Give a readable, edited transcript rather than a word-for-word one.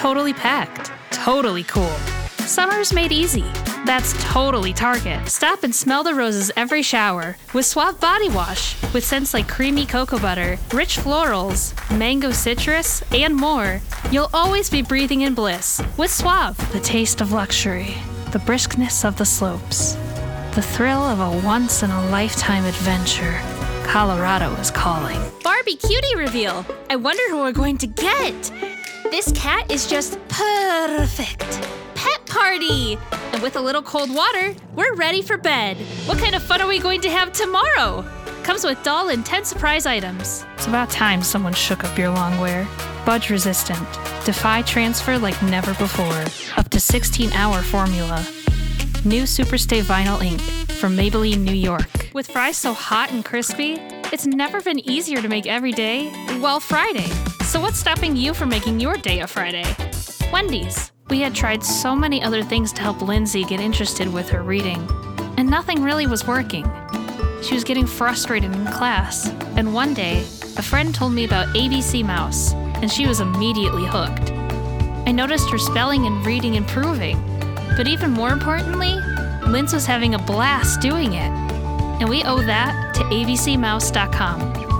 totally packed. Totally cool. Summer's made easy. That's totally Target. Stop and smell the roses every shower with Suave Body Wash. With scents like creamy cocoa butter, rich florals, mango citrus, and more, you'll always be breathing in bliss. With Suave, the taste of luxury, the briskness of the slopes, the thrill of a once-in-a-lifetime adventure. Colorado is calling. Barbie Cutie reveal. I wonder who we're going to get. This cat is just perfect. Pet party. And with a little cold water, we're ready for bed. What kind of fun are we going to have tomorrow? Comes with doll and 10 surprise items. It's about time someone shook up your longwear. Budge resistant. Defy transfer like never before. Up to 16-hour formula. New Superstay Vinyl Ink from Maybelline, New York. With fries so hot and crispy, it's never been easier to make every day, well, Friday. So what's stopping you from making your day a Friday? Wendy's. We had tried so many other things to help Lindsay get interested with her reading, and nothing really was working. She was getting frustrated in class, and one day, a friend told me about ABC Mouse, and she was immediately hooked. I noticed her spelling and reading improving, but even more importantly, Linz was having a blast doing it. And we owe that to abcmouse.com.